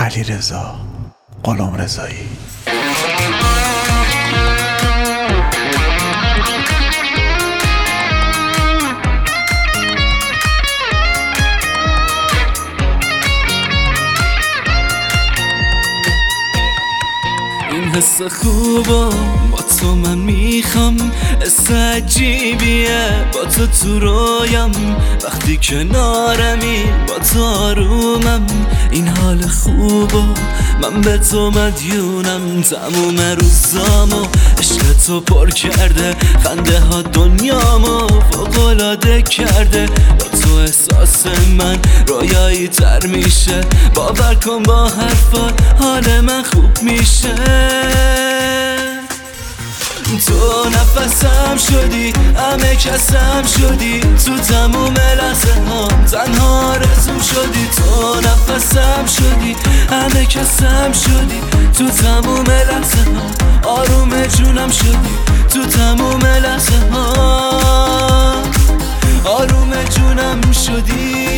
علیرضا غلامرضایی. این حس خوبا با تو من میخوام، حس عجیبیه با تو رویم، وقتی کنارمی با تو آرومم. این حال خوبا من به تو مدیونم، تموم روزامو عشق تو پر کرده، خنده ها دنیامو فوق‌العاده کرده. با تو احساس من رویایی تر میشه، باور کن با حرفات حال من خوب میشه. تو نفسم شدی، همه کسم شدی، تو تموم لحظه ها تنها آرزوم شدی. تو نفسم شدی، همه کسم شدی، تو تموم لحظه ها آروم جونم شدی. تو تموم لحظه ها آروم جونم شدی.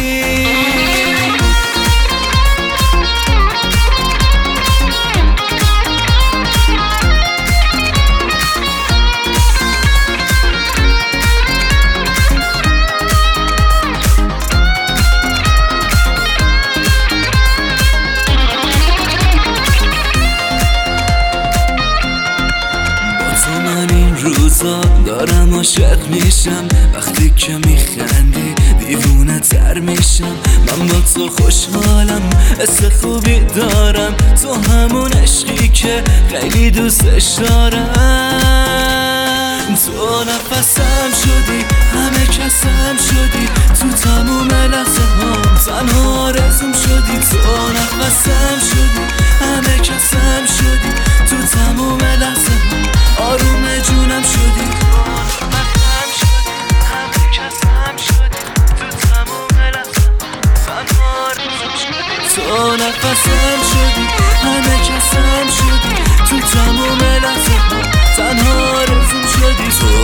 روزا دارم عاشق میشم، وقتی که میخندی دیوونه تر میشم. من با تو خوشحالم، حس خوبی دارم، تو همون عشقی که خیلی دوستش دارم. تو نفسم شدی، همه کسم شدی، تو تموم لحظه ها تنها آرزوم شدی. تو نفسم شدی، همه کسم شدی، تو تموم لحظه ها آروم جونم شدی. همه کسم شدی، تو تموم لحظه تنها آرزوم شدی. تو نفسم شدی، همه کسم شدی، تو تموم لحظه تنها آرزوم شدی. تو